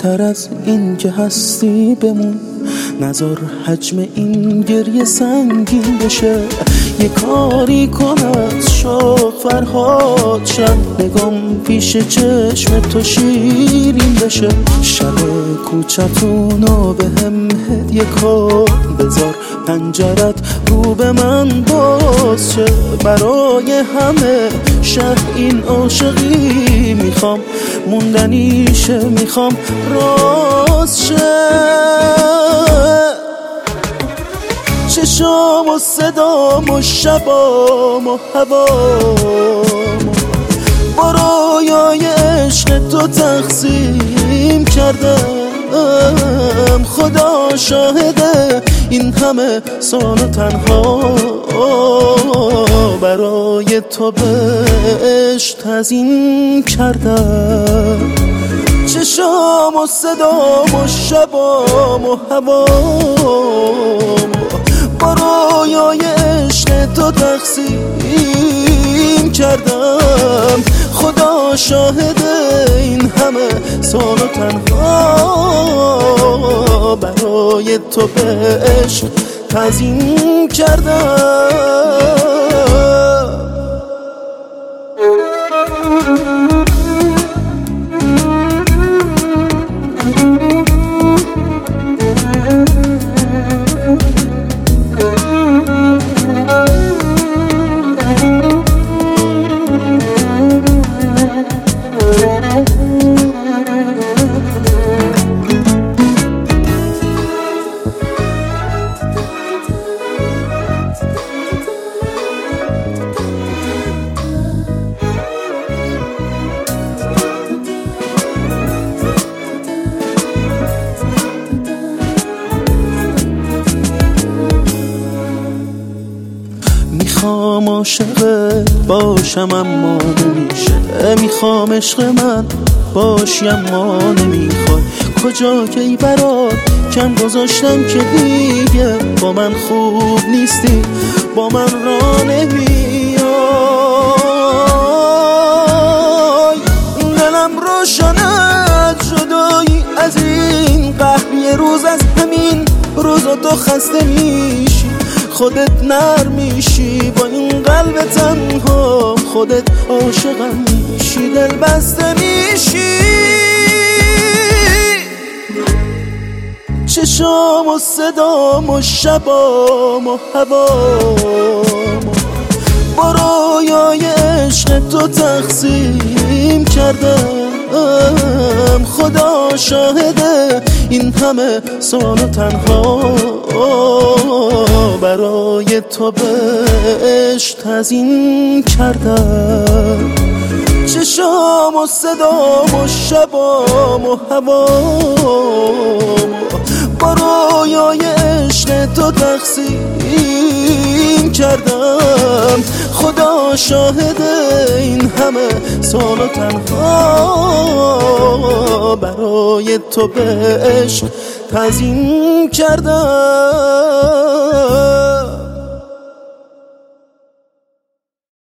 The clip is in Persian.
بهتر از این که هستی بمون، نذار حجم این گریه سنگین بشه. یه کاری کن از شوق فرهاد شد، نگام پیش چشم تو شیرین بشه. شب کوچتونو به هم هدیه کن، بذار پنجرت رو به من باز شه. برای همه شهر این عاشقی میخوام موندنیشه، میخوام راز شه. چشام و صدام و شبام و هوام با رویای عشق تو تقسیم کردم. خدا شاهده این همه سال تنها برای تو به عشق تزیین کردم. چشام و صدام و شبام و هوام با رویای عشق تو تقسیم کردم. خدا شاهده این همه سال تنها برای تو به عشق تزیین کردم. میخوام عاشقت باشم اما نمیشه، میخوام عشق من باشی اما نمیخوای. کجا که ای برات کم گذاشتم که دیگه با من خوب نیستی، با من را نمیای. دلم روشنه از جدایی از این قهر، یه روز از همین روزا تو خسته میشی، خودت نرم میشی با این قلب تنها، خودت عاشقم میشی، دل بسته میشی. چشام و صدام و شبام و هوام با رویای عشق تو تقسیم کردم. خدا شاهده این همه سال تنها برای تو به عشق تزیین کردم. چشام و صدام و شبام و هوام با رویای عشق تو تقسیم کردم. خدا شاهده این همه سال تنها برای تو به عشق تزیین کردم.